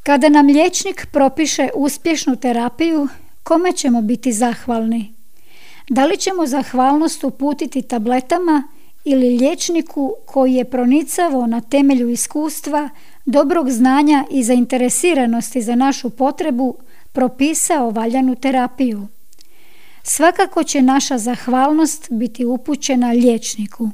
Kada nam liječnik propiše uspješnu terapiju, kome ćemo biti zahvalni? Da li ćemo zahvalnost uputiti tabletama ili liječniku koji je pronicavo na temelju iskustva, dobrog znanja i zainteresiranosti za našu potrebu propisao valjanu terapiju? Svakako će naša zahvalnost biti upućena liječniku.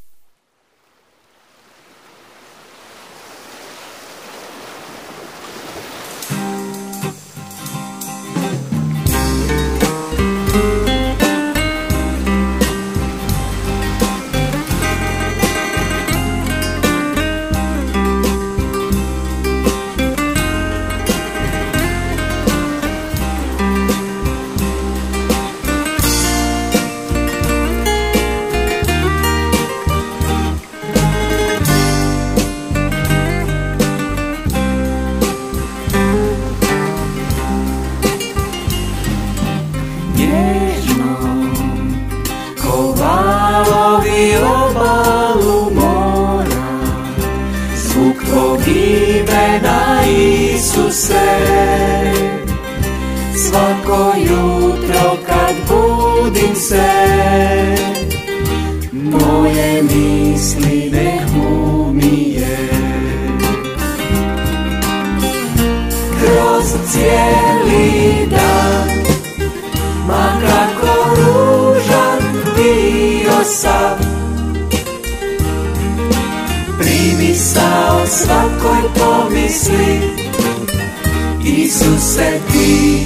Svako jutro kad budim se, moje misli nek umije. Kroz cijeli dan, ma kako ružan bio sam, primisao svakoj pomisli. Isuse ti,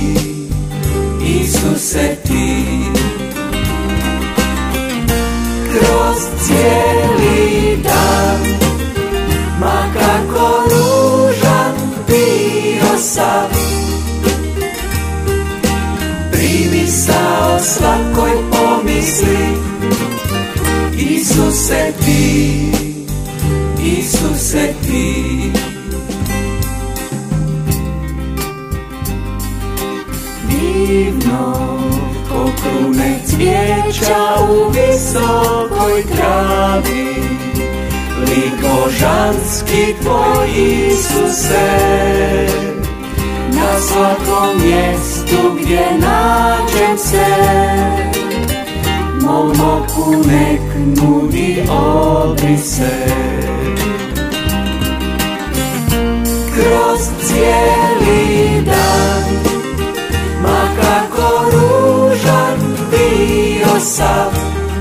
Isuse ti, kroz cijeli dan, ma kako ružan bio sam, primisao svakoj pomisli. Isuse ti, Isuse ti. Divno, ko krune cvijeća u visokoj travi, lik božanski tvoj Isuse, na svakom mjestu gdje nađem se, mom oku nek nudi obrise. Kroz cijeli dan, ma kako ružan bio sam,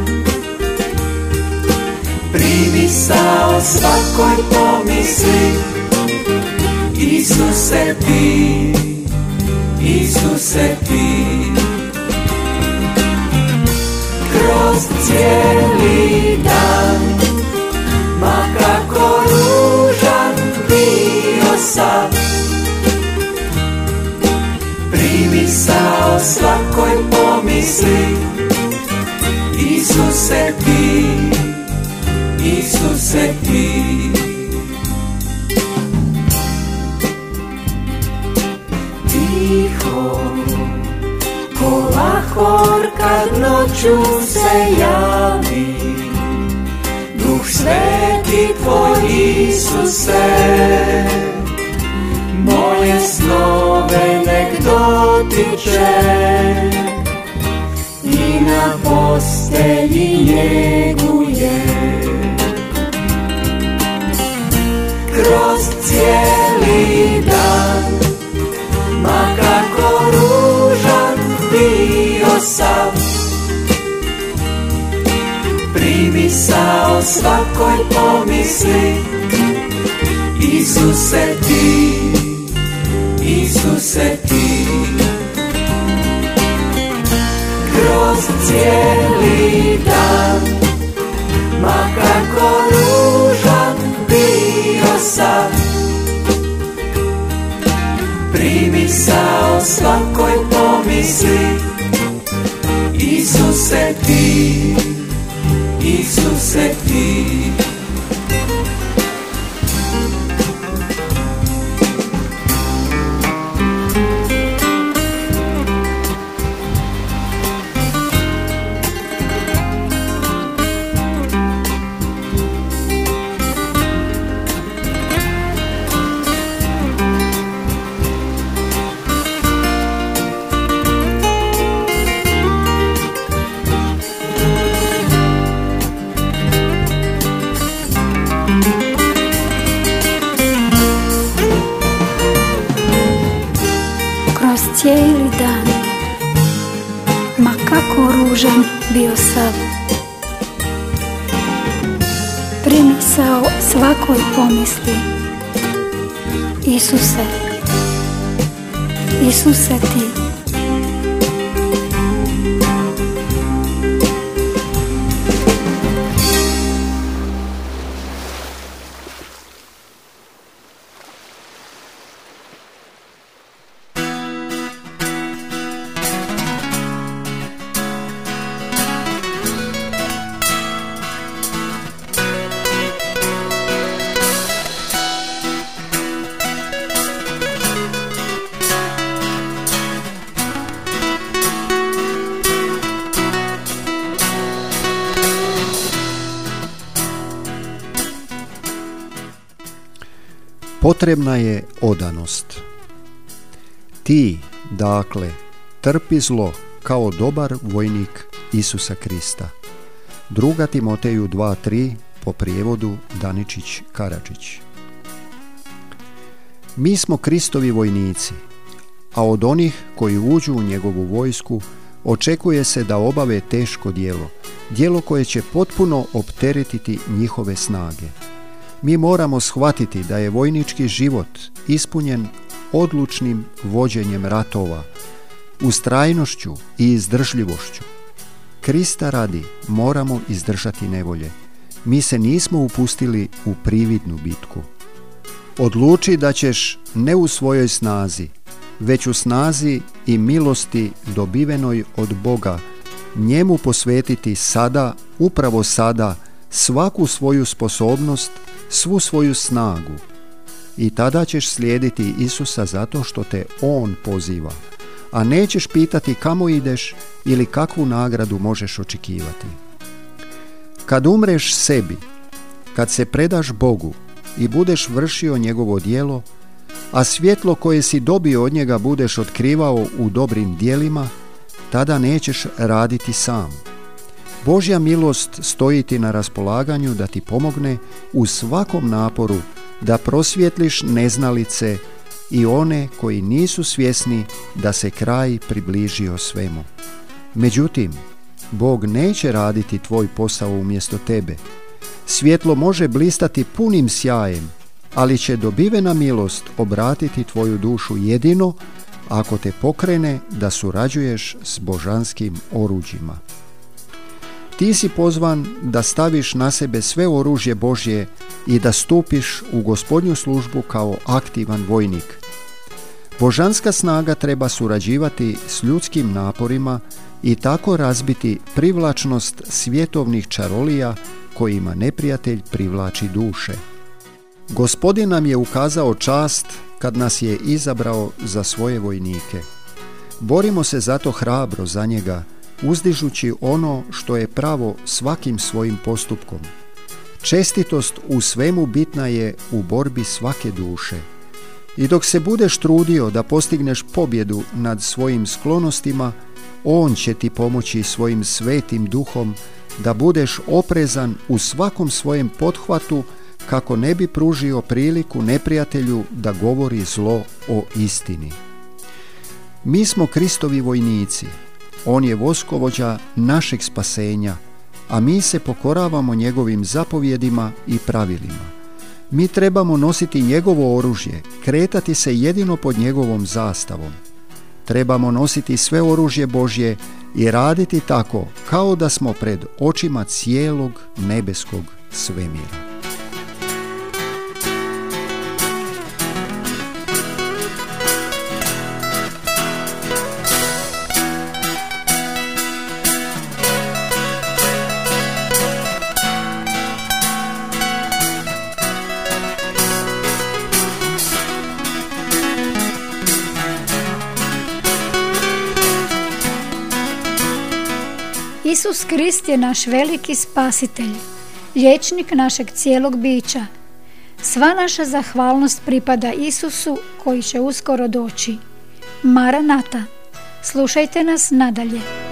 primisao svakoj pomisli. Isuse ti, Isuse ti, kroz cijeli dan, ma kako ružan bio sam, primisao svakoj pomisli. Isuse ti, Isuse ti. Tiho, ko lahor kad noću se javi, Duh Sveti tvoj Isuse, moje snove nek dotiče i na postelji njeguje. Kroz cijeli dan, ma kako ružan bio sam, primisao svakoj pomisli. Isuse ti, Isuse ti, kroz cijeli dan, ma kako ružan bio sam, primisao svakoj pomisli. Isuse ti, Isuse ti. cijeli dan, ma kako ružan bio sav. Primisao svakoj pomisli, Isuse, Isuse ti. Potrebna je odanost. Ti, dakle, trpi zlo kao dobar vojnik Isusa Krista. 2. Timoteju 2.3 po prijevodu Daničić Karadžić. Mi smo Kristovi vojnici, a od onih koji uđu u njegovu vojsku očekuje se da obave teško djelo koje će potpuno opteretiti njihove snage. Mi moramo shvatiti da je vojnički život ispunjen odlučnim vođenjem ratova, ustrajnošću i izdržljivošću. Krista radi moramo izdržati nevolje. Mi se nismo upustili u prividnu bitku. Odluči da ćeš ne u svojoj snazi, već u snazi i milosti dobivenoj od Boga, njemu posvetiti sada, upravo sada, svaku svoju sposobnost, svu svoju snagu. I tada ćeš slijediti Isusa zato što te On poziva, a nećeš pitati kamo ideš ili kakvu nagradu možeš očekivati. Kad umreš sebi, kad se predaš Bogu i budeš vršio njegovo djelo, a svjetlo koje si dobio od njega budeš otkrivao u dobrim djelima, tada nećeš raditi sam. Božja milost stoji ti na raspolaganju da ti pomogne u svakom naporu da prosvjetliš neznalice i one koji nisu svjesni da se kraj približio svemu. Međutim, Bog neće raditi tvoj posao umjesto tebe. Svjetlo može blistati punim sjajem, ali će dobivena milost obratiti tvoju dušu jedino ako te pokrene da surađuješ s božanskim oruđima. Ti si pozvan da staviš na sebe sve oružje Božje i da stupiš u Gospodnju službu kao aktivan vojnik. Božanska snaga treba surađivati s ljudskim naporima i tako razbiti privlačnost svjetovnih čarolija kojima neprijatelj privlači duše. Gospodin nam je ukazao čast kad nas je izabrao za svoje vojnike. Borimo se zato hrabro za njega, uzdižući ono što je pravo svakim svojim postupkom. Čestitost u svemu bitna je u borbi svake duše. I dok se budeš trudio da postigneš pobjedu nad svojim sklonostima, On će ti pomoći svojim svetim duhom da budeš oprezan u svakom svojem pothvatu kako ne bi pružio priliku neprijatelju da govori zlo o istini. Mi smo Kristovi vojnici. On je voskovođa našeg spasenja, a mi se pokoravamo njegovim zapovjedima i pravilima. Mi trebamo nositi njegovo oružje, kretati se jedino pod njegovom zastavom. Trebamo nositi sve oružje Božje i raditi tako kao da smo pred očima cijelog nebeskog svemira. Isus Krist je naš veliki spasitelj, liječnik našeg cijelog bića. Sva naša zahvalnost pripada Isusu koji će uskoro doći. Maranata. Slušajte nas nadalje.